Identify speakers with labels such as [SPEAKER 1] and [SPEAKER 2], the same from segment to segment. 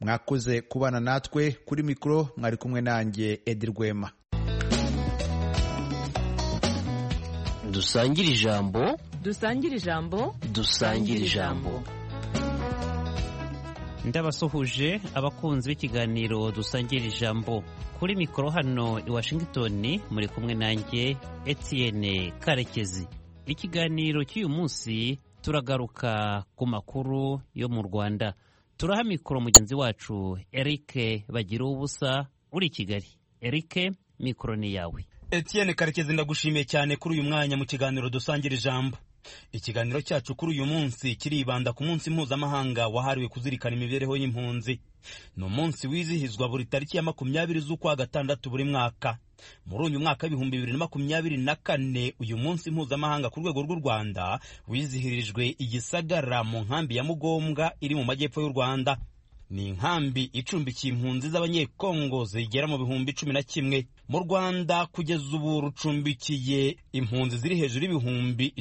[SPEAKER 1] mwakoze kubana natwe. Kuri mikoro mwari kumwe nanjye Edi Rwema.
[SPEAKER 2] Dusangire ijambo,
[SPEAKER 3] dusangire ijambo,
[SPEAKER 2] dusangire ijambo.
[SPEAKER 4] Ndabasuhuje abakunzi b'ikiganiro dusangira ijambo. Kuri mikoro hano i Washington muri kumwe nanjye Etienne Karekezi. Ikiganiro cy'uyu munsi turagaruka ku makuru yo mu Rwanda. Turaha mikoro mugenzi wacu Eric Bagira ubusa uri Kigali. Eric, mikoro ni yawe.
[SPEAKER 5] Etienne Karekezi, ndagushimiye cyane kuri uyu mwanya mu kiganiro dusangira ijambo. Ikiganiro cyacu kuri uyu munsi kiribanda ku munsi mpuzamahanga wahariwe kuzirikana imibereho y'impunzi. Ni umunsi wizihizwa buri tariki ya 20 z'ukwa gatandatu buri mwaka. Muri uyu mwaka w'ibihumbi 2024 uyu munsi mpuzamahanga ku rwego rw'u Rwanda wizihirijwe i Gisagara mu nkambi ya Mugombwa iri mu majyepfo y'u Rwanda. Ni inkambi icumbikiye impunzi z'abanyekongo zigera mu bihumbi 11. Mu Rwanda kugeza ubu rucumbikiye impunzi ziri hejuru y'ibihumbi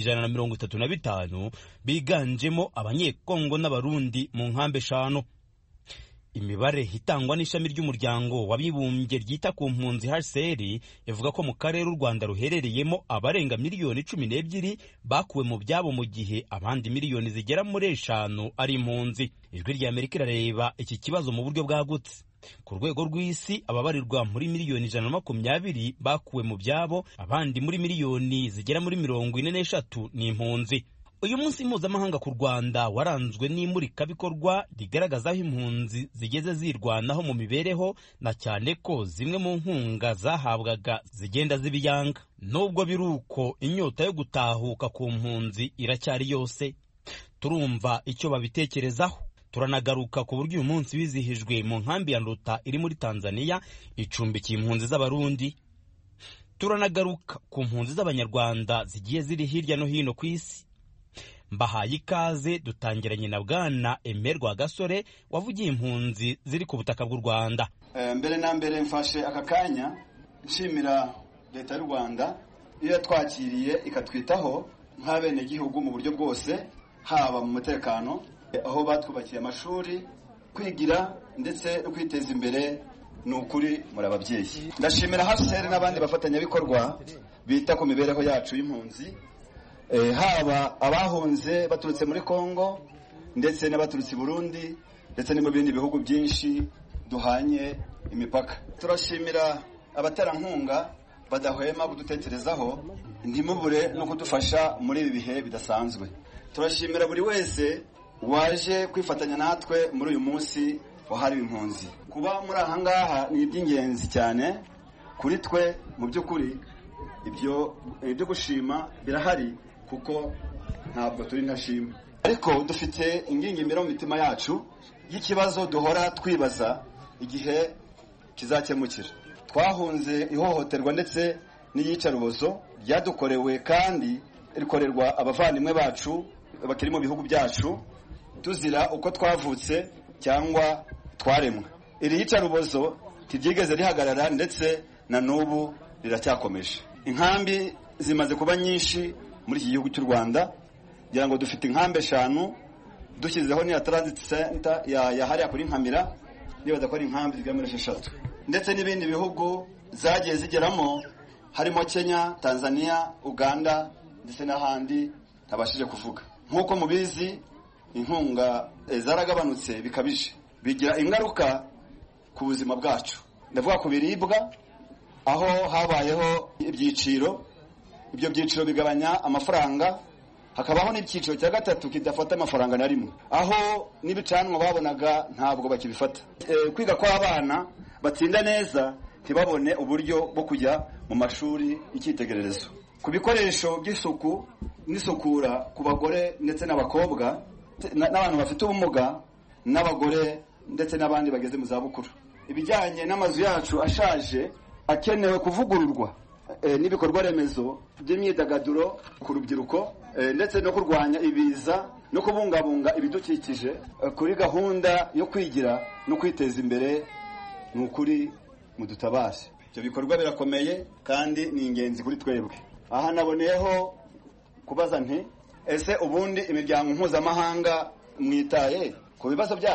[SPEAKER 5] 135 biganjemo abanyekongo n'abarundi mu nkambi 5. Imibare hitangwa n'ishami ry'umuryango w'abibumbye ryita ku mpunzi HCR ivuga ko mu karere u Rwanda ruherereyemo abarenga miliyoni 12 bakuwe mu byabo, mu gihe abandi miliyoni zigera muri 5 ari impunzi. Ijwi rya Amerika irareba iki kibazo mu buryo bwagutse. Ku rwego rw'isi ababarirwa muri miliyoni 120 bakuwe mu byabo, abandi muri miliyoni zigera muri 43 ni impunzi. Uyu munsi mpuzamahanga ku Rwanda waranzwe n'imurikabikorwa rigaragaza aho impunzi zigeze zirwanaho mu mibereho, na cyane ko zimwe mu nkunga zahabwaga zigenda zibiyanga. Nubwo biruko inyota yo gutahuka ku mpunzi iracyari yose. Turumva icyo babitekerezaho. Turanagaruka ku buryo uyu munsi wizihijwe mu nkambi ya Nduta iri muri Tanzania icumbikiye impunzi z'abarundi. Turanagaruka ku mpunzi z'abanyarwanda zigiye ziri hirya no hino ku isi. Mbahaye ikaze, dutangiranye na Bwana Emerwa Gasore wavugiye impunzi ziri ku butaka bw'u Rwanda.
[SPEAKER 6] Mbere na mbere mfashe aka kanya nshimira leta y'u Rwanda iyo yatwakiriye ikatwitaho nk'abene gihugu mu buryo bwose, haba mu mutekano, aho batwubakiye amashuri, kwigira ndetse no kwiteza imbere. Ni ukuri muri ababyeyi. Ndashimira HCR n'abandi bafatanyabikorwa bita ku mibereho yacu y'impunzi, haba abahunze baturutse muri Kongo ndetse n'abaturutse i Burundi ndetse no mu bindi bihugu byinshi duhanye imipaka. Turashimira abaterankunga badahwema kudutekerezaho, ntimubure no kudufasha muri ibi bihe bidasanzwe. Turashimira buri wese waje kwifatanya natwe muri uyu munsi wahariwe impunzi. Kuba muri aha ngaha ni iby'ingenzi cyane kuri twe. Mu by'ukuri ibyo gushima birahari, kuko ntabwo turi ntashima, ariko dufite ingingimira mu mitima yacu y'ikibazo duhora twibaza igihe kizakemukira. Twahunze ihohoterwa ndetse n'iyicarubozo ryadukorewe kandi rikorerwa abavandimwe bacu bakiri mu bihugu byacu, tuzira uko twavutse cyangwa twaremwe. Iri yicarubozo ntiryigeze rihagarara ndetse na n'ubu riracyakomeje. Inkambi zimaze kuba nyinshi muri iki gihugu cy'u Rwanda, ngira ngo dufite inkambi 5, dushyizeho n'iya transit center ya hariya kuri Nkamira, niba dakora inkambi zigera muri 6, ndetse n'ibindi bihugu zagiye zigeramo harimo Kenya, Tanzania, Uganda ndetse n'ahandi ntabashije kuvuga. Nk'uko mubizi, inkunga zaragabanutse bikabije, bigira ingaruka ku buzima bwacu. Ndavuga ku biribwa, aho habayeho ibyiciro. Ibyo byiciro bigabanya amafaranga, hakabaho n'icyiciro cya gatatu kidafata amafaranga na rimwe, aho n'ibicanwa babonaga ntabwo bakibifata. Kwiga kw'abana batsinda neza ntibabone uburyo bwo kujya mu mashuri y'icyitegererezo. Ku bikoresho by'isuku n'isukura ku bagore ndetse n'abakobwa n'abantu bafite ubumuga n'abagore ndetse n'abandi bageze mu zabukuru. Ibijyanye n'amazu yacu ashaje akenewe kuvugururwa, n'ibikorwa remezo by'imyidagaduro ku rubyiruko, ndetse no kurwanya ibiza no kubungabunga ibidukikije kuri gahunda yo kwigira no kwiteza imbere. Ni ukuri mudutabashe. Ibyo bikorwa birakomeye kandi ni ingenzi kuri twebwe. Aha naboneyeho kubaza nti ese ubundi imiryango mpuzamahanga mwitaye ku bibazo byacu?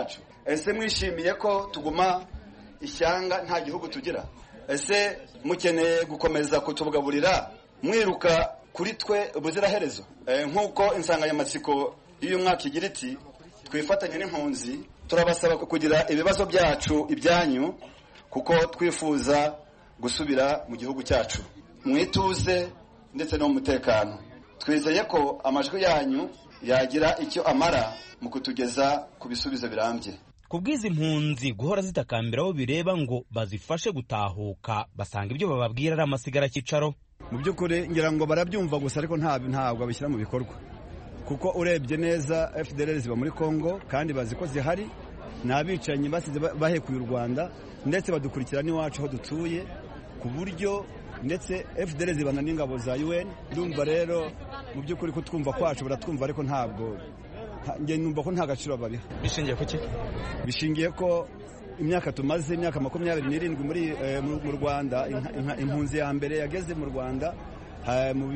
[SPEAKER 6] ese mwishimiye ko tuguma ishyanga nta gihugu tugira? Ese mukeneye gukomeza kutubugaburira mwiruka kuri twe ubuziraherezo? Nk'uko insanganyamatsiko y'uyu mwaka igira iti twifatanye n'impunzi, turabasaba kugira ibibazo byacu ibyanyu kuko twifuza gusubira mu gihugu cyacu mwituze ndetse no mu mutekano. Twizeye ko amajwi yanyu yagira icyo amara mu kutugeza ku bisubizo birambye.
[SPEAKER 5] Ku bw'izi mpunzi guhora zitakambira aho bireba ngo bazifashe gutahuka, basanga ibyo bababwira ari amasigara cyicaro.
[SPEAKER 3] Mu by'ukuri ngira ngo barabyumva gusa ariko ntabwo babishyira mu bikorwa, kuko urebye neza FDLR ziba muri Kongo kandi bazi ko zihari, n'abicanyi basize bahekuye u Rwanda ndetse badukurikira n'iwacu aho dutuye, ku buryo ndetse FDLR zibana n'ingabo za UN. Ndumva rero mu by'ukuri ko twumva kwacu baratwumva ariko ntabwo nge numva ko nta gaciro babiha.
[SPEAKER 5] Bishingiye kuki?
[SPEAKER 3] Bishingiye ko imyaka tumaze, imyaka 27 mu Rwanda, impunzi ya mbere yageze mu Rwanda mu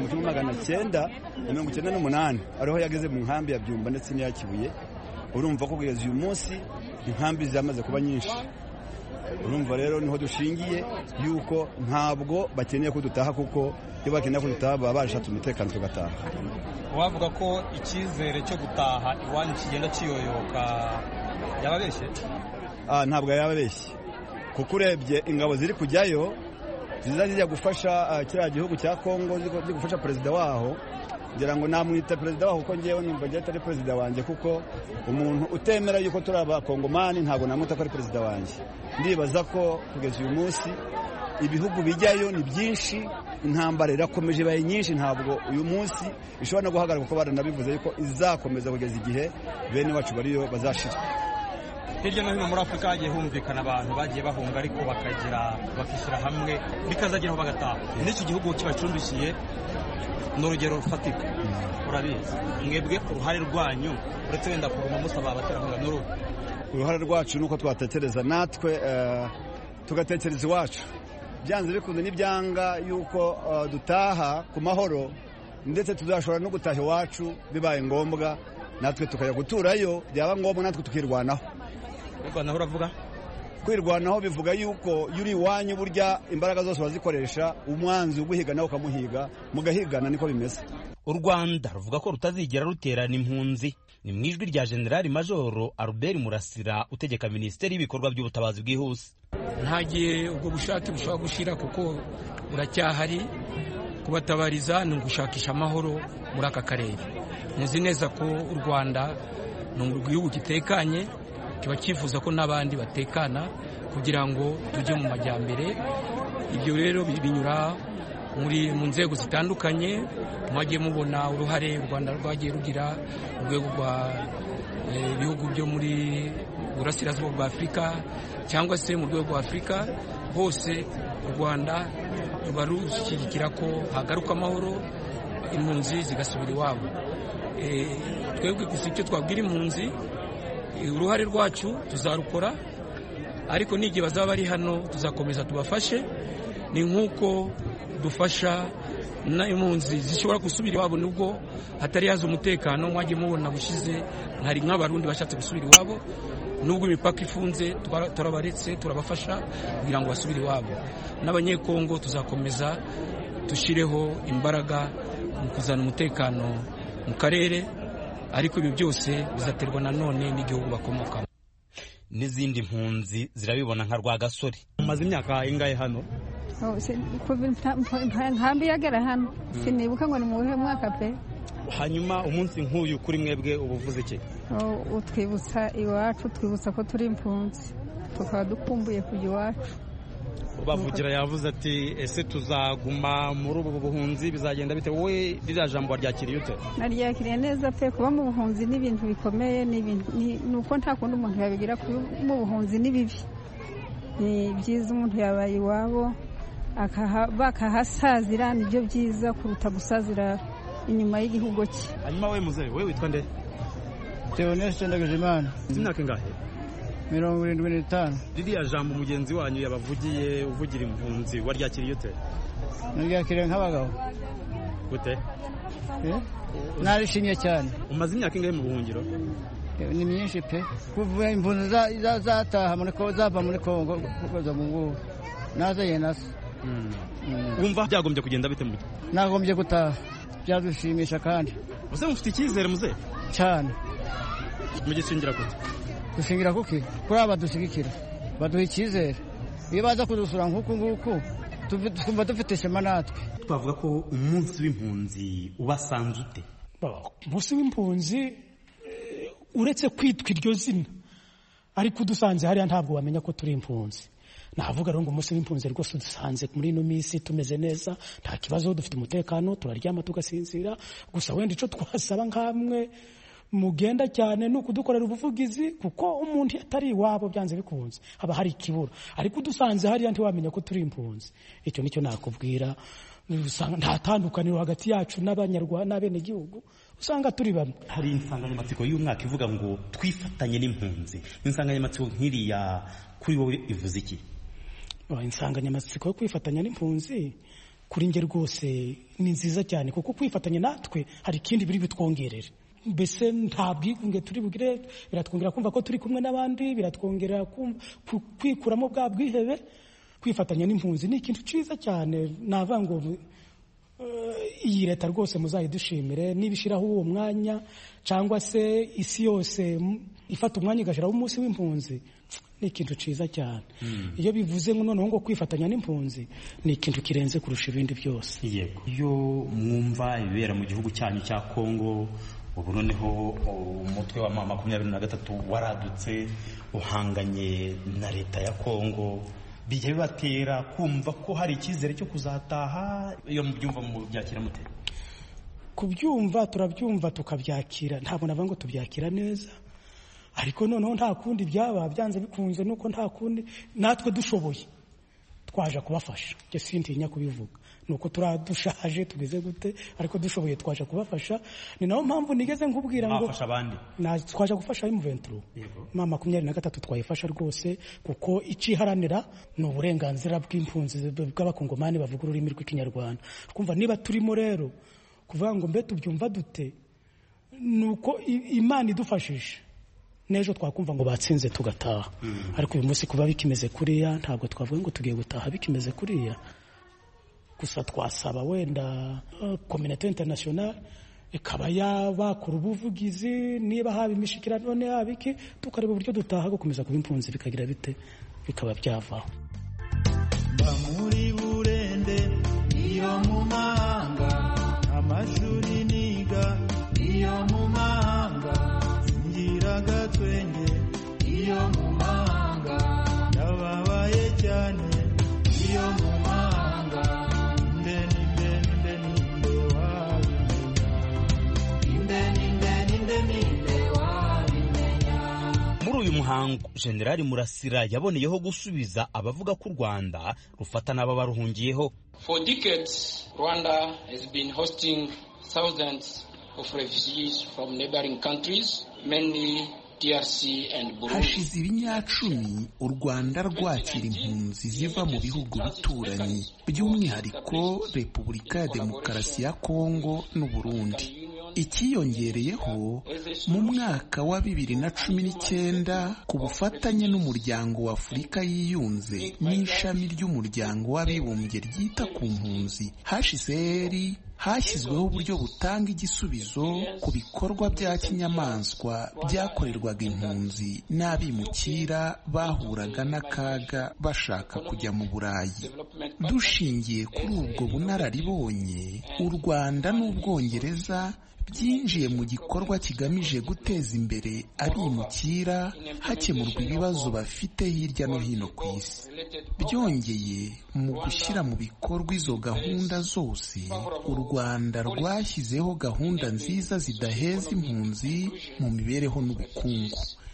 [SPEAKER 3] 1998 ariho yageze mu nkambi ya Byumba ndetse n'iya Kibuye. Urumva ko kugeza uyu munsi inkambi zamaze kuba nyinshi. Urumva rero niho dushingiye yuko ntabwo bakeneye ko dutaha, kuko iyo bakeneye ko dutaha baba bashatse umutekano tugataha.
[SPEAKER 7] Wavuga ko icyizere cyo gutaha iwanyu kigenda kiyoyoka, yababeshye?
[SPEAKER 3] Ntabwo yababeshye, kuko urebye ingabo ziri kujyayo zizajya gufasha kiriya gihugu cya Kongo, ziri gufasha perezida waho. Ngira ngo namwita perezida waho kuko ngewe numva ngiye atari perezida wanjye, kuko umuntu utemera yuko turi abakongomani ntabwo namwita ko ari perezida wanjye. Ndibaza ko kugeza uyu munsi ibihugu bijyayo ni byinshi, intambara irakomeje ibaye nyinshi, ntabwo uyu munsi ishobora no guhagarara, kuko baranabivuze yuko izakomeza kugeza igihe bene wacu bariyo bazashira.
[SPEAKER 7] Hirya no hino muri Afurika hagiye humvikana abantu bagiye bahunga ariko bakishyira hamwe bikazageraho bagataha. N'iki gihugu kibacumbikiye ni urugero rufatika, urabizi. Mwebwe uruhare rwanyu uretse wenda kuguma musaba abaterankunga n'uruhu?
[SPEAKER 3] Uruhare rwacu nuko twatekereza natwe tugatekereza iwacu, byanze bikunze n'ibyanga yuko dutaha ku mahoro, ndetse tuzashobora no gutaha iwacu bibaye ngombwa, natwe tukajya guturayo, byaba ngombwa natwe tukirwanaho.
[SPEAKER 7] Kwirwanaho uravuga?
[SPEAKER 3] Kwirwanaho bivuga yuko yuri iwanyu burya imbaraga zose wazikoresha, umwanzi uguhiga nawe ukamuhiga, mugahigana, niko bimeze.
[SPEAKER 5] U Rwanda ruvuga ko rutazigera ruterana impunzi. Ni mu ijwi rya General Major Albert Murasira utegeka Minisiteri y'ibikorwa by'ubutabazi bwihuse.
[SPEAKER 8] Nta gihe ubwo bushake bushobora gushira, kuko buracyahari. Kubatabariza ni ugushakisha amahoro muri aka karere. Muzi neza ko u Rwanda ni igihugu gitekanye, kiba cyifuza ko n'abandi batekana kugira ngo tujye mu majyambere. Ibyo rero binyura mu nzego zitandukanye. Mwagiye mubona uruhare u Rwanda rwagiye rugira mu rwego rwa ibihugu byo muri burasirazuba bwa Afurika cyangwa se mu rwego rwa Afurika hose. U Rwanda ruba rushyigikira ko hagaruka amahoro, impunzi zigasubira iwabo. Twebwe gusa icyo twabwira impunzi, uruhare rwacu tuzarukora, ariko n'igihe bazaba bari hano tuzakomeza tubafashe. Ni nk'uko dufasha impunzi zishobora gusubira iwabo nubwo hatari yaza umutekano. Mwagiye mubona bushize hari nk'abarundi bashatse gusubira iwabo, nubwo imipaka ifunze turabaretse, turabafasha kugira ngo basubire iwabo. N'abanyekongo tuzakomeza dushireho imbaraga mu kuzana umutekano mu karere, ariko ibi byose bizaterwa nanone n'igihugu bakomokamo.
[SPEAKER 5] N'izindi mpunzi zirabibona nka Rwagasore.
[SPEAKER 7] Umaze imyaka ingahe hano?
[SPEAKER 9] Nkambi yagera hano sinibuka ngo ni mu buhe mwaka pe.
[SPEAKER 7] Hanyuma umunsi nk'uyu kuri mwebwe ubuvuze iki?
[SPEAKER 9] Utwibutsa iwacu, twibutsa ko turi impunzi, tukaba dukumbuye kujya iwacu.
[SPEAKER 7] Bavugira yavuze ati ese tuzaguma muri ubu buhunzi, bizagenda bite? Wowe ririya jambo waryakiriye ute?
[SPEAKER 9] Naryakiriye neza pe. Kuba mu buhunzi ni ibintu bikomeye, ni uko nta kundi umuntu yabigira. Mu buhunzi ni bibi, ni byiza umuntu yabaye iwabo bakahasazira, nibyo byiza kuruta gusazira inyuma y'igihugu cye.
[SPEAKER 7] Hanyuma we muzehe, we witwa nde?
[SPEAKER 10] Theoneste Ndagijimana.
[SPEAKER 7] Imyaka ingahe?
[SPEAKER 10] 75.
[SPEAKER 7] Ririya jambo mugenzi wanyu yabavugiye uvugira impunzi waryakiriye ute?
[SPEAKER 10] Naryakiriye nk'abagabo.
[SPEAKER 7] Gute?
[SPEAKER 10] Narishimye cyane.
[SPEAKER 7] Umaze imyaka ingahe mu buhungiro?
[SPEAKER 10] ni myinshi pe kuva impunzi zataha zava muri Kongo kuza mu ngubu nazanye nazo.
[SPEAKER 5] Wumva byagombye kugenda bite mu
[SPEAKER 10] nagombye gutaha byadushimisha kandi
[SPEAKER 5] Use mufite icyizere muze
[SPEAKER 10] cyane
[SPEAKER 5] mugishingira gute
[SPEAKER 10] dushingira kuki kuri aba dushigikira baduha icyizere iyo baza kudusura nk'uku twumva dufite ishema natwe.
[SPEAKER 5] Twavuga ko umunsi w'impunzi ubasanze ute?
[SPEAKER 11] Umunsi w'impunzi uretse kwitwa iryo zina ariko udusanze hariya ntabwo wamenya ko turi impunzi. Navuga rero ngo umunsi w'impunzi rwose dusanze muri ino minsi tumeze neza, nta kibazo, dufite umutekano, turaryama tugasinzira. Gusa wenda ico twasaba nkamwe mugenda cyane nuko dukorera ubuvugizi, kuko umuntu atari iwabo byanze bikunze haba hari ikibura, ariko dusanze hariya ntiwamenya ko turi impunzi. Icyo nicyo nakubwira. Usanga nta tandukaniro hagati yacu n'abanyarwanda n'abene gihugu, usanga turi bamwe.
[SPEAKER 5] Hari insanganyamatsiko y'umwaka ivuga ngo twifatanye n'impunzi. Insanganyamatsiko nk'iriya kuri wowe ivuze iki?
[SPEAKER 11] Insanganyamatsiko yo kwifatanya n'impunzi kuri nge rwose ni nziza cyane, kuko kwifatanya natwe hari ikindi biri bitwongerera. Mbese nta bwigunge turi bugire, biratwongera kumva ko turi kumwe n'abandi, biratwongera kwikuramo bwa bwihebe. Kwifatanya n'impunzi ni ikintu cyiza cyane. Navuga ngo iyi leta rwose muzayidushimire nibishiraho uwo mwanya, cyangwa se isi yose ifata umwanya igashiraho umunsi w'impunzi. Ni ikintu cyiza cyane. Iyo bivuze ngo noneho ngo kwifatanya n'impunzi ni ikintu kirenze kurusha ibindi byose.
[SPEAKER 5] Yego. Iyo mwumva ibibera mu gihugu cyanyu cya Kongo, ubu noneho umutwe wa 23 waradutse uhanganye na leta ya Kongo, bijye bibatera kumva ko hari icyizere cyo kuzataha? Iyo mubyumva mu byakira mute?
[SPEAKER 11] Kubyumva turabyumva tukabyakira, ntabwo navuga ngo tubyakira neza, ariko noneho nta kundi byaba byanze bikunze, nuko nta kundi natwe dushoboye twaje kubafasha. Je sintinya kubivuga, nuko turadushaje tugeze gute, ariko dushoboye twaje kubafasha. Ni naho mpamvu nigeze nkubwira ngo
[SPEAKER 5] afasha abandi,
[SPEAKER 11] twaje gufasha M23 23 twayifasha rwose, kuko iciharanira ni uburenganzira bw'impunzi bw'abakongomani bavuga ururimi rw'ikinyarwanda. Kumva niba turimo rero kuvuga ngo mbe tubyumva dute, nuko Imana idufashije nejo twakumva ngo batsinze tugataha. Ariko uyu munsi kuba bikimeze kuriya, ntabwo twavuga ngo tugiye gutaha bikimeze kuriya. Gusa twasaba wenda community international ikaba yabakora ubuvugizi, niba haba imishikirano none habiki, tukareba uburyo dutaha gukomeza kuba impunzi bikagira bite, bikaba byavaho.
[SPEAKER 12] Bamuri burende iyo mu mahanga, amashuri niga iyo mu mahanga, singira twenge iyo mu mahanga, nababaye cyane iyo mu mahanga,
[SPEAKER 5] Muri uyu muhango General Murasira yaboneyeho gusubiza abavuga ko u Rwanda rufata n'aba baruhungiyeho.
[SPEAKER 13] For decades, Rwanda has been hosting thousands of refugees from neighboring countries, mainly DRC and Burundi.
[SPEAKER 14] Hashize ibinyacumi u Rwanda rwakira impunzi ziva mu bihugu bituranyi, by'umwihariko Repubulika ya Demokarasi ya Kongo n'u Burundi. Ikiyongereyeho mu mwaka wa 2019 ku bufatanye n'umuryango wa Afurika yiyunze n'ishami ry'umuryango w'abibumbye ryita ku mpunzi HCR, hashyizweho uburyo butanga igisubizo ku bikorwa bya kinyamaswa byakorerwaga impunzi n'abimukira bahuraga n'akaga bashaka kujya mu Burayi. Dushingiye kuri ubwo bunararibonye, u Rwanda n'Ubwongereza byinjiye mu gikorwa kigamije guteza imbere abimukira hakemurwa ibibazo bafite hirya no hino ku isi. Byongeye mu gushyira mu bikorwa izo gahunda zose, u Rwanda rwashyizeho gahunda nziza zidaheza impunzi mu mibereho n'ubukungu.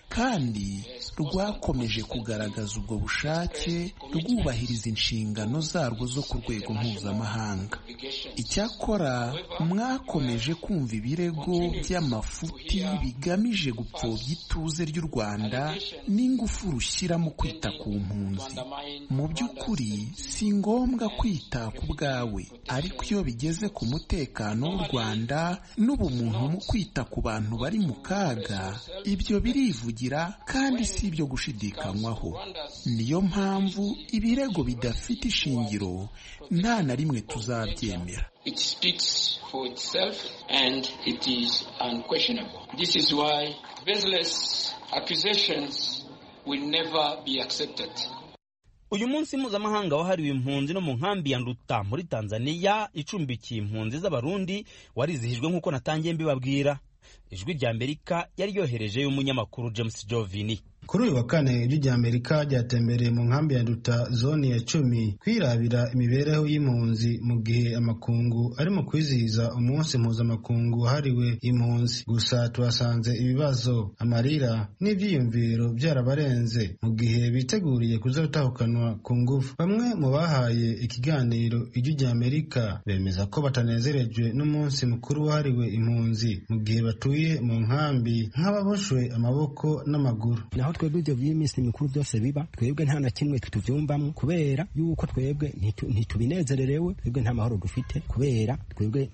[SPEAKER 14] kandi rwakomeje kugaragaza ubwo bushake rwubahiriza inshingano zarwo zo ku rwego mpuzamahanga. Icyakora mwakomeje kumva ibirego by'amafuti bigamije gupfobya ituze ry'u Rwanda n'ingufu rushyira mu kwita ku mpunzi. Mu by'ukuri si ngombwa kwita ku bwawe, ariko iyo bigeze ku mutekano w'u Rwanda n'ubumuntu mu kwita ku bantu bari mu kaga, ibyo birivugira kandi si ibyo gushidikanywaho. Niyo mpamvu ibirego bidafite ishingiro nta na rimwe tuzabyemera.
[SPEAKER 13] It speaks for itself and it is unquestionable. This is why baseless accusations will never be accepted.
[SPEAKER 5] Uyu munsi mpuzamahanga wahariwe impunzi no mu nkambi ya Nduta muri Tanzania icumbikiye impunzi z'abarundi warizihijwe nk'uko natangiye mbibabwira. Ijwi rya Amerika yari yohereje y'umunyamakuru James Jovini.
[SPEAKER 15] Kuri uyu wa kane ijwi rya Amerika ryatembereye mu nkambi ya Nduta zone ya 10 kwirabira imibereho y'impunzi mu gihe amakungu arimo kwizihiza umunsi mpuzamakungu wahariwe impunzi. Gusa tuhasanze ibibazo, amarira n'ibyiyumviro byarabarenze mu gihe biteguriye kuzotahukanwa ku ngufu. Bamwe mu bahaye ikiganiro ijwi rya Amerika bemeza ko batanezerejwe n'umunsi mukuru wahariwe impunzi mu gihe batuye mu nkambi nk'ababoshwe amaboko n'amaguru.
[SPEAKER 16] Twebwe ibyo by'iminsi mikuru byose biba, twebwe nta na kimwe tutuvyumbamwo kubera yuko twebwe ntitubinezererewe, twebwe nta mahoro dufite kubera twebwe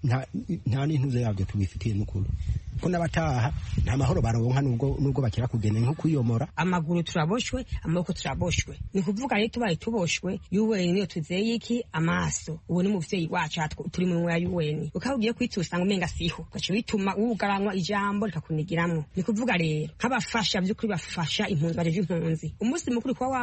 [SPEAKER 16] nta n'intuze yabyo tubifitiye n'ukuri. Ko n'abataha nta mahoro baronka nubwo bakira kugenda nko kwiyomora. Amaguru turaboshwe, amaboko turaboshwe. Ni kuvuga rero tubaye tuboshwe, UN niyo tuzeye iki amaso. Ubu ni muvyeyi wacu turi mu ya UN. Ukabugiye kwitusanga umenga siho. Gace bituma ugaranwa ijambo rikakunigiramwo. Ni kuvuga rero nk'abafasha by'ukuri bafasha impunzi baje impunzi. Umunsi mukuru kwa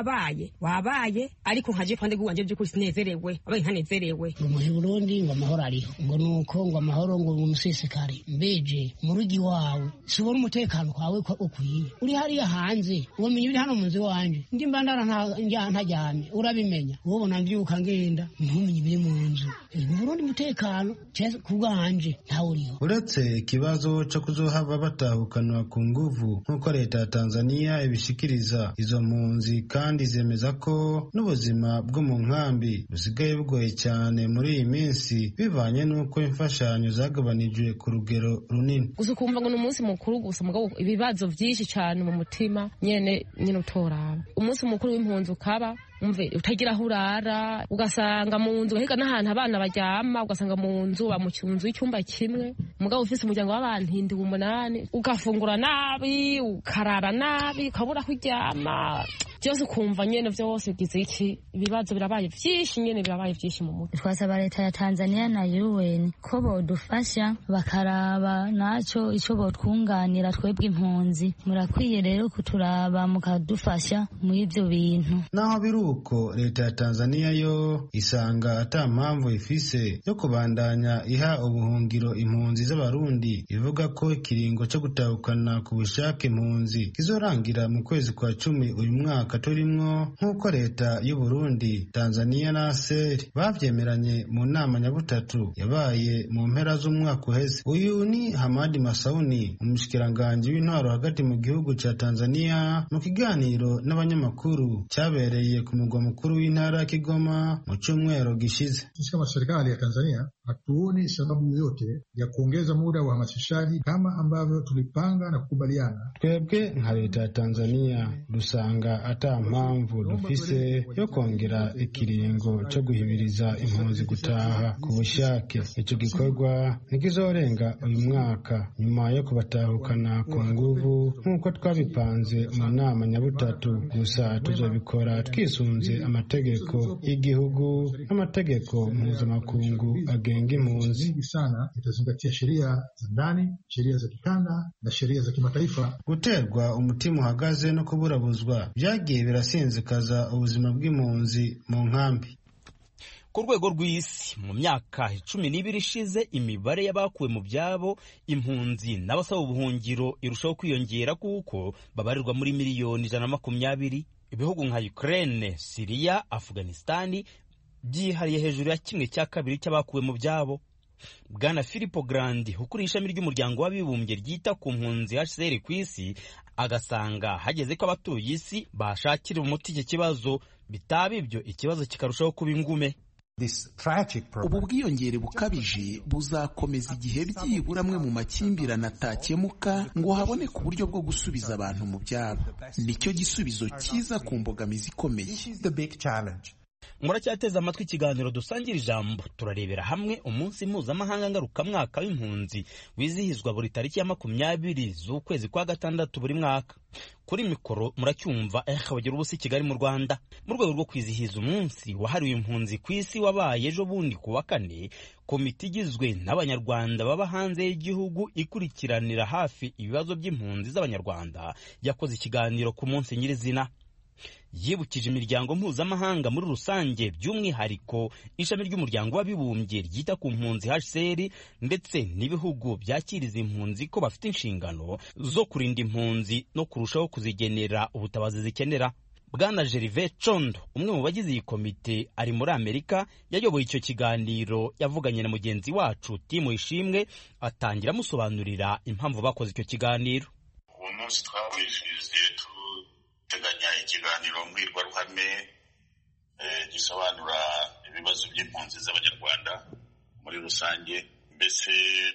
[SPEAKER 16] wabaye ariko nkaje kwande guwanje by'ukuri sinezerewe. Abaye ntanezerewe. Ngo mu Burundi ngo amahoro ariho. Ngo nuko ngo amahoro ngo umusesekare. Mbeje murugi wawe subona umutekano kwawe ko ukwiye. Uri hariya hanze ubumenyi uri hano munzi wanje ndi mbandara ntajyane urabimenya. Ubona mbyuka ngenda ntumenye biri mu nzu. Mu Burundi umutekano kubwanje ntawuriho. Uretse ikibazo cyo kuzohava batahukanwa ku nguvu nk'uko leta ya Tanzania ibishikiriza izo mpunzi, kandi zemeza ko n'ubuzima bwo mu nkambi busigaye bugoye cyane muri iyi minsi bivanye n'uko imfashanyo zagabanijwe ku rugero runini. Ukumva ngo n'umunsi mukuru gusa mugabo ibibazo byinshi cyane mu mutima nyene utoraba. Umunsi mukuru w'impunzi ukaba umve utagira aho urara, ugasanga mu nzu higa n'ahantu abana baryama, ugasanga mu nzu bamucyunzu icyumba kimwe, mugabo ufise umuryango w'abantu 8, ugafungura nabi, ukarara nabi, ukabura kuryama. Byose ukumva nyene byose bigize iki, ibibazo birabaye byinshi nyene birabaye byinshi mu mutwe. Twasaba leta ya Tanzania na UN ko bodufasha bakaraba naco ico botwunganira twebwe impunzi. Murakwiye rero kuturaba mukadufasha mu ivyo bintu. Naho biruko leta ya Tanzania yo isanga ata mpamvu ifise yo kubandanya iha ubuhungiro impunzi z'abarundi, ivuga ko ikiringo cyo gutahukana ku bushake impunzi kizorangira mu kwezi kwa 10 uyu mwaka turimwo, nk'uko leta y'u Burundi, Tanzania na ASER bavyemeranye mu nama nyabutatu yabaye mu mpera z'umwaka uheze. Uyu ni Hamadi Masauni, umushikiranganji w'intwaro hagati mu gihugu cha Tanzania, mu kiganiro n'abanyamakuru cyabereye ku mugwa mukuru w'intara Kigoma mu cyumweru gishize.
[SPEAKER 17] Kama serikali ya Tanzania hatuoni sababu yoyote ya kuongeza muda wa uhamasishaji kama ambavyo tulipanga na kukubaliana.
[SPEAKER 15] Twebwe nka leta ya Tanzania dusanga ata mpamvu dufise yo kongera ikiringo cyo guhibiriza impunzi gutaha ku bushake. Icyo gikorwa ntikizorenga uyu mwaka nyuma yo kubatahukana ku nguvu nk'uko twabipanze mu nama nyabutatu. Gusa tuzobikora twisunze amategeko y'igihugu n'amategeko mpuzamakungu agenga impunzi.
[SPEAKER 17] Sana itazingatia sheria za ndani, sheria za kikanda na sheria za kimataifa.
[SPEAKER 15] Guterwa umutima uhagaze no kuburabuzwa byagiye birasinzikaza ubuzima bw'impunzi mu nkambi.
[SPEAKER 5] Ku rwego rw'isi mu myaka 12 ishize imibare y'abakuwe mu byabo impunzi n'abasaba ubuhungiro irushaho kwiyongera kuko babarirwa muri miliyoni 120. Ibihugu nka Ukraine, Syria, Afghanistan byihariye hejuru ya 1/2 cy'abakuwe mu byabo. Bwana Filippo Grandi ukuriye ishami ry'umuryango w'abibumbye ryita ku mpunzi HCR ku isi agasanga hageze ko abatuye isi bashakira umuti iki kibazo, bitaba ibyo ikibazo kikarushaho kuba ingume.
[SPEAKER 14] Ubu bwiyongere bukabije buzakomeza igihe byibura amwe mu makimbirane atakemuka ngo haboneke uburyo bwo gusubiza abantu mu byabo. Nicyo gisubizo cyiza ku mbogamizi ikomeye.
[SPEAKER 5] Muracyateze amatwi ikiganiro dusangira ijambo. Turarebera hamwe umunsi mpuzamahanga ngarukamwaka w'impunzi wizihizwa buri tariki ya 20 z'ukwezi kwa gatandatu buri mwaka. Kuri mikoro muracyumva bagira ubusa Kigali mu Rwanda. Mu rwego rwo kwizihiza umunsi wahariwe impunzi ku isi wabaye ejo bundi ku wa 4, komite igizwe n'abanyarwanda baba hanze y'igihugu ikurikiranira hafi ibibazo by'impunzi z'abanyarwanda yakoze ikiganiro ku munsi nyirizina. Yibukije imiryango mpuzamahanga muri rusange, by'umwihariko ishami ry'umuryango w'abibumbye ryita ku mpunzi HCR ndetse n'ibihugu byakiriza impunzi ko bafite inshingano zo kurinda impunzi no kurushaho kuzigenera ubutabazi zikenera. Bwana Gervais Condo, umwe mu bagize iyi komite ari muri Amerika, yayoboye icyo kiganiro, yavuganye na mugenzi wacu Timo Ishimwe atangira amusobanurira impamvu bakoze icyo kiganiro.
[SPEAKER 18] Uwo munsi twabishije teganya ikiganiro mbwirwaruhame gisobanura ibibazo by'impunzi z'abanyarwanda muri rusange. Mbese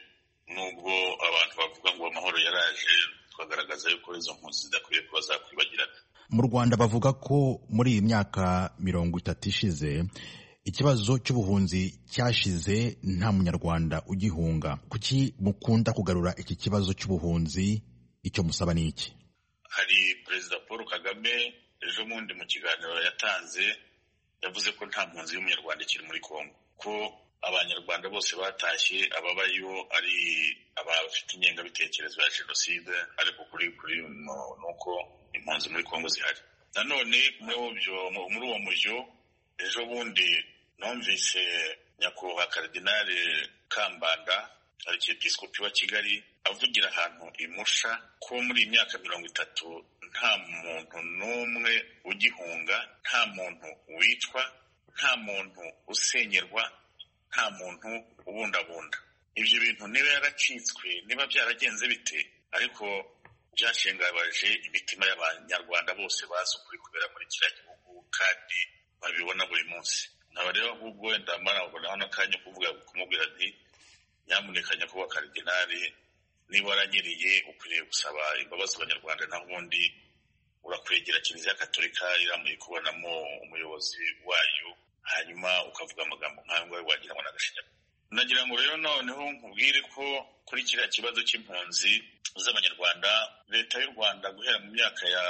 [SPEAKER 18] nubwo abantu bavuga ngo amahoro yaraje, twagaragaza yuko izo mpunzi zidakwiye kuba zakwibagirana.
[SPEAKER 1] Mu Rwanda bavuga ko muri iyi myaka 30 ishize ikibazo cy'ubuhunzi cyashize nta munyarwanda ugihunga. Kuki mukunda kugarura iki kibazo cy'ubuhunzi? Icyo musaba ni iki?
[SPEAKER 18] Hari Perezida Paul Kagame ejo bundi mu kiganiro yatanze yavuze ko nta mpunzi y'umunyarwanda ikiri muri Kongo, ko abanyarwanda bose batashye, ababayo ari abafite ingengabitekerezo ya jenoside, ariko kuri nuko impunzi muri Kongo zihari. Nanone muri uwo mujyo ejo bundi numvise nyakubahwa Karidinali Kambanda Arkiyepiskopi wa Kigali avugira ahantu imusha ko muri imyaka 30 nta muntu n'umwe ugihunga, nta muntu wicwa, nta muntu usenyerwa, nta muntu ubundabunda. Ibyo bintu niba yaracitswe, niba byaragenze bite, ariko byashengabaje imitima y'abanyarwanda bose bazi ukuri kubera muri kiriya gihugu kandi babibona buri munsi. Nkaba rero ahubwo wenda marabona hano akanya kumubwira nti nyamuneka nyakubahwa Karidinali, niba waranyiriye ukwiriye gusaba imbabazi abanyarwanda, naho ubundi urakwegera Kiliziya Gatolika iramuye kubonamo umuyobozi wayo, hanyuma ukavuga amagambo nk'ayo wagira ngo n'agashinyaguro. Nagira ngo rero noneho nkubwire ko kuri kiriya kibazo cy'impunzi z'abanyarwanda, leta y'u Rwanda guhera mu myaka ya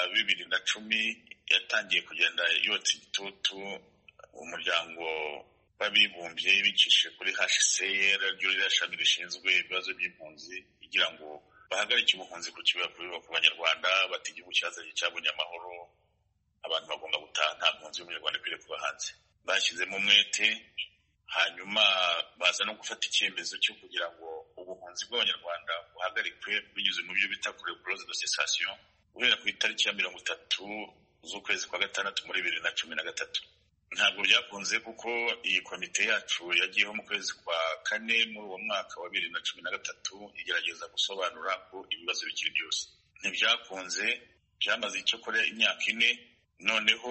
[SPEAKER 18] 2010 yatangiye kugenda yotsa igitutu umuryango w'abibumbye bicishije kuri HCR, ryo shami rishinzwe ibibazo by'impunzi, kugira ngo bahagarike ubuhunzi ku banyarwanda, bati igihugu cyabonye amahoro, abantu bagomba gutaha, nta mpunzi y'umunyarwanda ikwiriye kuba hanze. Bashyizemo umwete, hanyuma baza no gufata icyemezo cyo kugira ngo ubuhunzi bw'abanyarwanda buhagarikwe binyuze mu byo bita clause de cessation guhera ku itariki ya 30 z'ukwezi kwa gatandatu muri 2013. Ntabwo byakunze kuko iyi komite yacu yagiyeho mu kwezi kwa 4 muri uwo mwaka wa 2013 igerageza gusobanura ko ibibazo bikiri byose. Ntibyakunze, byamaze icyo kore imyaka 4. Noneho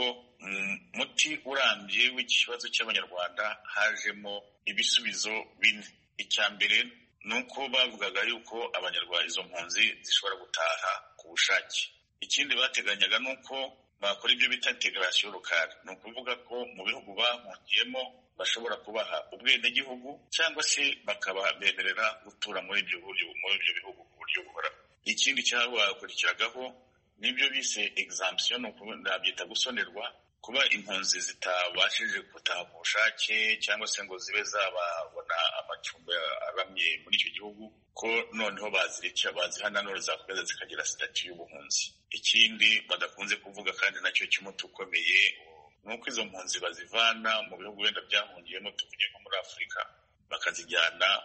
[SPEAKER 18] muti urambye w'ikibazo cy'abanyarwanda hajemo ibisubizo 4. Icya mbere nuko bavugaga yuko abanyarwanda izo mpunzi zishobora gutaha ku bushake. Ikindi bateganyaga nuko bakora ibyo bita integration locale, ni ukuvuga ko mu bihugu bahungiyemo bashobora kubaha ubwenegihugu cyangwa se bakabemerera gutura muri ibyo bihugu ku buryo buhoraho. Ikindi cyabakurikiragaho nibyo bise exemption, nabyita gusonerwa, kuba impunzi zitabashije gutaha ku bushake cyangwa se ngo zibe zababona amacumbi aramye muri icyo gihugu, ko noneho bazihana none zakomeza zikagira statut y'ubuhunzi. Ikindi badakunze kuvuga kandi nacyo cy'umuti ukomeye, nuko izo mpunzi bazivana mu bihugu wenda byahungiyemo, tuvuge nko muri Afurika, bakazijyana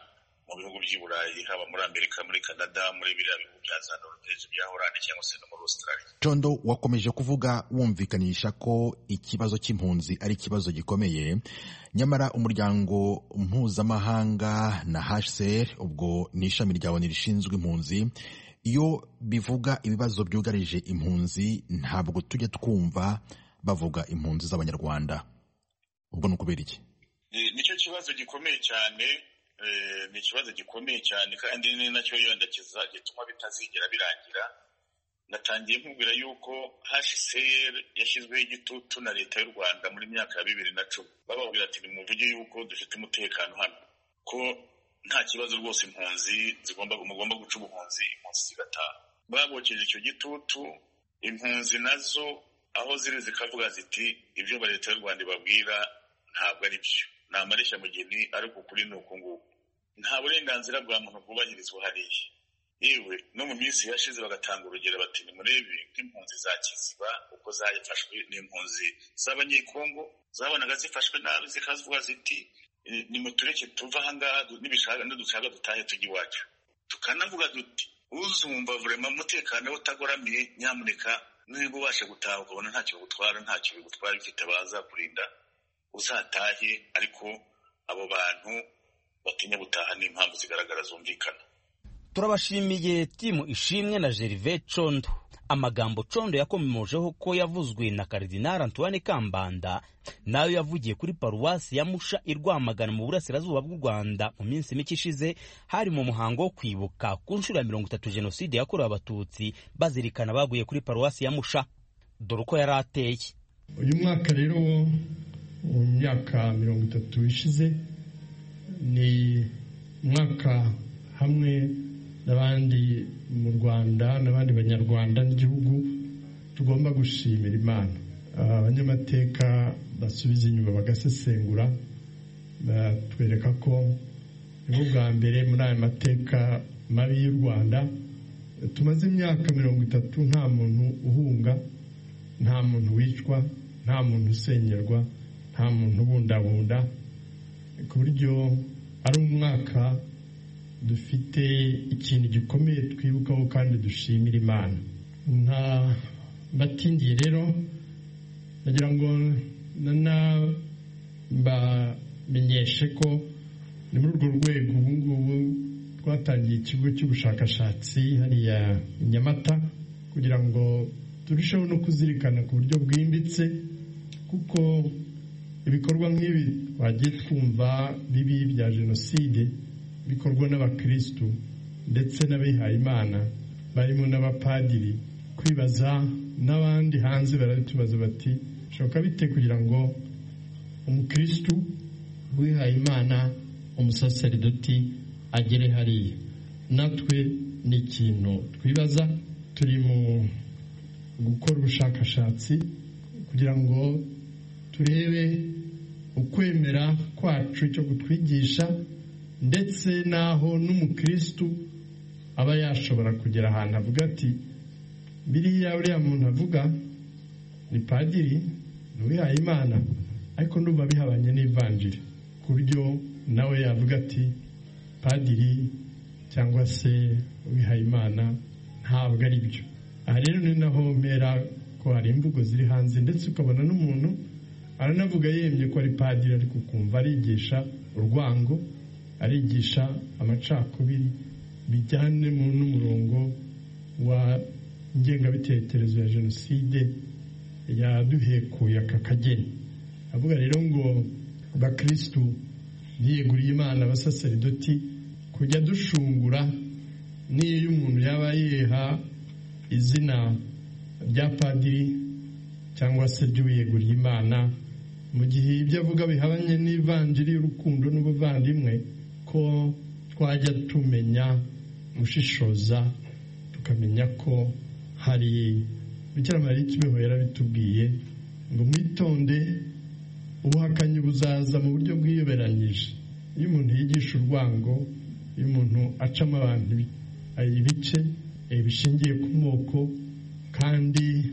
[SPEAKER 18] mu bihugu by'i Burayi, haba muri Amerika, muri Canada, muri biriya bihugu bya za Norvège, bya Holande cyangwa se no muri Australia.
[SPEAKER 1] Condo, wakomeje kuvuga wumvikanisha ko ikibazo cy'impunzi ari ikibazo gikomeye, nyamara umuryango mpuzamahanga na HCR, ubwo ni ishami rya ONU rishinzwe impunzi, iyo bivuga ibibazo byugarije impunzi ntabwo tujya twumva bavuga impunzi z'abanyarwanda. Ubwo ni ukubera iki?
[SPEAKER 18] Nicyo kibazo gikomeye cyane, ni ikibazo gikomeye cyane, kandi ni nacyo yenda gituma bitazigera birangira. Natangiye nkubwira yuko HCR yashyizweho igitutu na leta y'u Rwanda muri myaka ya 2010, bababwira ati nimuvuge yuko dufite umutekano hano, ko nta kibazo rwose impunzi mugomba guca ubuhunzi, impunzi zigataha. Babokeje icyo gitutu, impunzi nazo aho ziri zikavuga ziti ibyo leta y'u Rwanda ibabwira ntabwo ari byo, ni amareshya-mugeni, ariko kuri ni uku nguku. Nta burenganzira bwa muntu bwubahirizwa hariya. Yewe no mu minsi yashize bagatanga urugero bati nimurebe nk'impunzi za Kiziba uko zayafashwe, n'impunzi z'abanyekongo zabonaga zifashwe nabi, zikavuga ziti nimutureke tuva ahangaha, nidushaka dutahe tujya iwacu. Tukanavuga duti uzumva vraiment umutekano utagoramiye, nyamuneka niba ubasha gutaha ukabona ntacyo bigutwara, ntacyo bigutwara bifite abaza kurinda, uzatahe. Ariko abo bantu batinya gutaha n'impamvu zigaragara zumvikana.
[SPEAKER 5] Turabashimiye timu Ishimwe na Gervais Condo. Amagambo Condo yakomemojeho ko yavuzwe na Karidinali Antoine Kambanda, nayo yavugiye kuri paruwasi ya Musha i Rwamagana mu burasirazuba bw'u Rwanda mu minsi mike ishize, hari mu muhango wo kwibuka ku nshuro ya 30 Jenoside yakorewe Abatutsi, bazirikana baguye kuri paruwasi ya Musha. Dore uko yari ateye.
[SPEAKER 19] Uyu mwaka rero mu myaka 30 ishize, ni mwaka hamwe n'abandi mu Rwanda n'abandi banyarwanda n'igihugu tugomba gushimira Imana. Abanyamateka basubiza inyuma bagasesengura, batwereka ko nibo bwa mbere muri aya mateka mabi y'u Rwanda tumaze imyaka 30 nta muntu uhunga, nta muntu wicwa, nta muntu usenyerwa, nta muntu ubundabunda, ku buryo ari umwaka dufite ikintu gikomeye twibukaho kandi dushimira Imana. Nta batindiye rero nagira ngo bamenyeshe ko ni muri urwo rwego ubu ngubu twatangiye ikigo cy'ubushakashatsi hariya i Nyamata, kugira ngo turusheho no kuzirikana ku buryo bwimbitse, kuko ibikorwa nk'ibi twagiye twumva bibi bya jenoside bikorwa n'abakristu ndetse n'abihaye Imana, barimo n'abapadiri, kwibaza n'abandi hanze baratubaza bati shoka bite kugira ngo umukristu wihaye Imana, umusaseridoti agere hariya. Natwe ni ikintu twibaza, turi mu gukora ubushakashatsi kugira ngo turebe ukwemera kwacu cyo kutwigisha, ndetse naho n'umukristu aba yashobora kugera ahantu avuga ati biriya uriya muntu avuga ni padiri, n'uwihaye Imana, ariko ndumva bihabanye n'ivanjiri, ku buryo nawe yavuga ati padiri cyangwa se uwihaye Imana ntabwo ari byo. Aha rero ni naho mpera ko hari imvugo ziri hanze, ndetse ukabona n'umuntu aranavuga yemye ko ari padiri, ariko ukumva arigisha urwango, arigisha amacakubiri bijyane mu n'umurongo wa ngengabitekerezo ya jenoside yaduhekuye aka kageni. Avuga rero ngo bakristu yeguriye Imana, abasaseridoti, kujya dushungura n'iyo umuntu yaba yeha izina rya padiri cyangwa se ry'uwiyeguriye Imana, mu gihe ibyo avuga bihabanye n'ivanjiri y'urukundo n'ubuvandimwe, ko twajya tumenya mushishoza, tukamenya ko hari Bikira Mariya Kibeho yarabitubwiye ngo mwitonde ubuhakanyi buzaza mu buryo bwiyoberanyije. Iyo umuntu yigisha urwango, iyo umuntu acamo abantu ibice bishingiye ku moko, kandi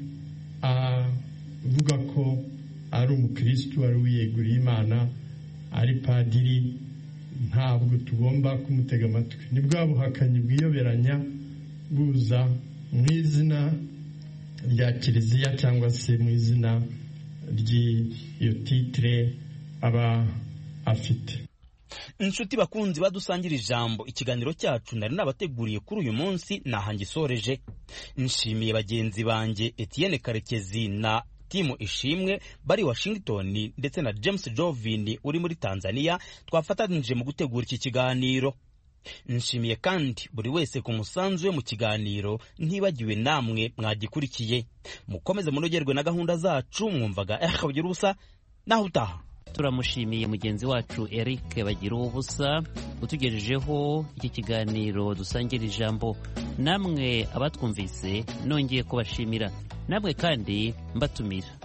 [SPEAKER 19] avuga ko ari umukristu, ari uwiyeguriye Imana, ari padiri, ntabwo tugomba kumutega amatwi. Ni bwa buhakanyi bwiyoberanya buza mu izina rya kiliziya cyangwa se mu izina ry'iyo titire aba afite.
[SPEAKER 5] Inshuti bakunzi badusangira ijambo, ikiganiro cyacu nari nabateguriye kuri uyu munsi nahangisoreje. Nshimiye bagenzi banjye Etienne Karekezi na Timu Ishimwe bari Washington ndetse na James Jovini uri muri Tanzania twafatanije mu gutegura iki kiganiro. Nshimiye kandi buri wese ku musanzu we mu kiganiro, ntibagiwe namwe mwagikurikiye. Mukomeze munogerwe na gahunda zacu. Mwumvaga Bagira Ubusa, naho utaha.
[SPEAKER 4] Turamushimiye mugenzi wacu Eric Bagira Ubusa utugejejeho iki kiganiro dusangira ijambo. Namwe abatwumvise nongeye kubashimira, namwe kandi mbatumira